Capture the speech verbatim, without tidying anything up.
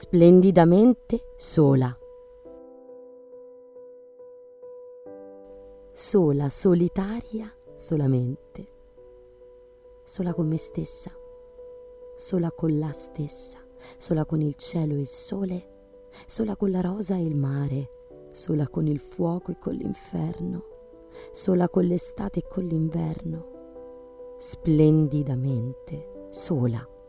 splendidamente sola. Sola, solitaria, solamente. Sola con me stessa, sola con la stessa, sola con il cielo e il sole, sola con la rosa e il mare, sola con il fuoco e con l'inferno, sola con l'estate e con l'inverno, splendidamente sola.